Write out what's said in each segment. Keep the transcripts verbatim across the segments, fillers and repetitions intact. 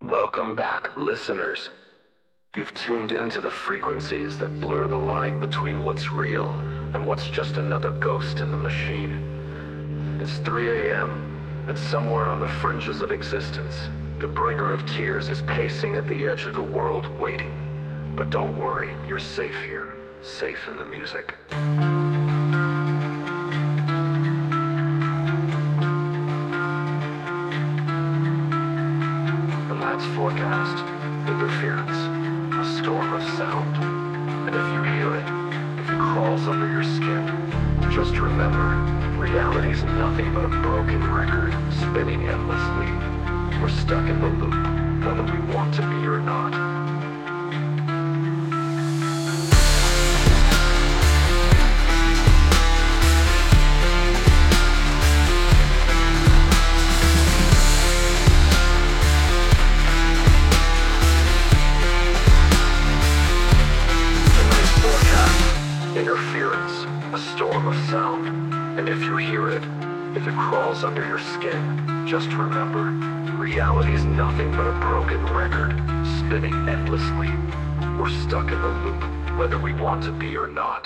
Welcome back, listeners. You've tuned into the frequencies that blur the line between what's real and what's just another ghost in the machine. It's three a m, and somewhere on the fringes of existence, the bringer of tears is pacing at the edge of the world, waiting. But don't worry, you're safe here, safe in the music. Forecast, interference, a storm of sound. And if you hear it, if it crawls under your skin, just remember, reality's nothing but a broken record, spinning endlessly. We're stuck in the loop, whether we want to be or not. Interference, a storm of sound. And if you hear it, if it crawls under your skin, just remember, reality's nothing but a broken record, spinning endlessly. We're stuck in the loop, whether we want to be or not.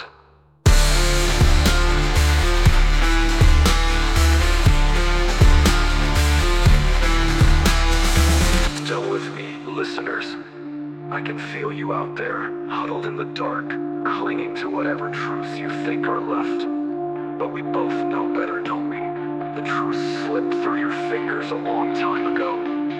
Still with me, listeners. I can feel you out there, huddled in the dark, clinging to whatever truths you think are left. But we both know better, don't we? The truth slipped through your fingers a long time ago.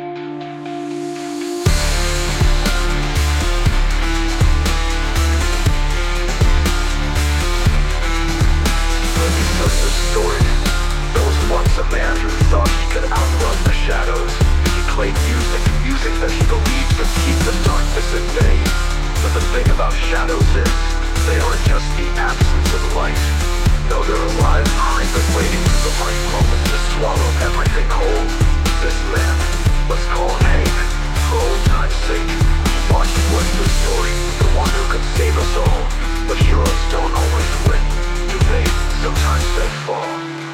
Let me tell you a story. There was once a man who thought he could outrun the shadows. He played music, music that he believed would keep the darkness at bay. But the thing about shadows is, they aren't just the absence of light. No, they're alive, creeping, waiting for the right moment to swallow everything whole. This man, let's call him Hank, for old time's sake. Watching was the story, the one who could save us all. But heroes don't always win, do they? Sometimes they fall.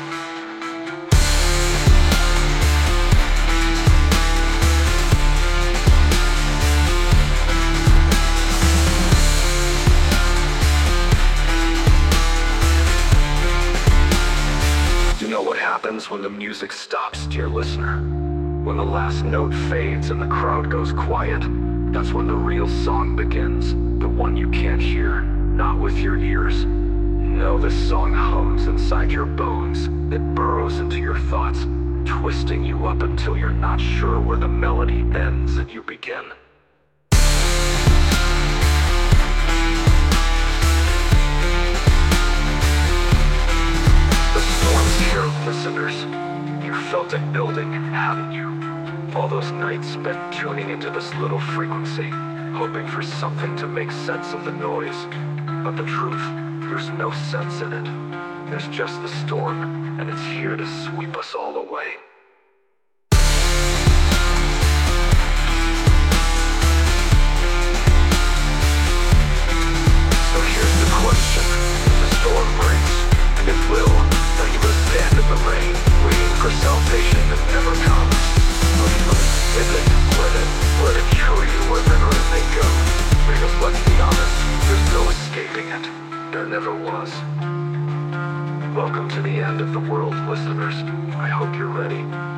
What happens when the music stops, dear listener? When the last note fades and the crowd goes quiet, that's when the real song begins. The one you can't hear, not with your ears. No, this song hums inside your bones. It burrows into your thoughts, twisting you up until you're not sure where the melody ends and you begin. Listeners, you felt it building, haven't you? All those nights spent tuning into this little frequency, hoping for something to make sense of the noise. But the truth, there's no sense in it. There's just the storm, and it's here to sweep us all away. So here's the question: if the storm breaks, and it will, are you gonna stand in the rain, waiting for salvation that never comes? Or are you gonna sit it, let it, let it kill you wherever it may go? Because let's be honest, there's no escaping it. There never was. Welcome to the end of the world, listeners. I hope you're ready.